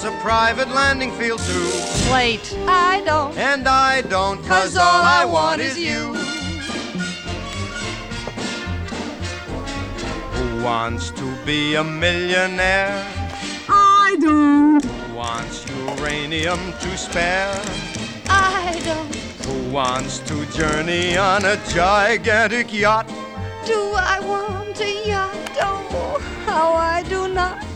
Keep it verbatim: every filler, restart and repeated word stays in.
wants a private landing field too. Wait, I don't. And I don't, 'cause all I want is you. Who wants to be a millionaire? I don't. Who wants uranium to spare? I don't. Who wants to journey on a gigantic yacht? Do I want a yacht? Oh, how I do not.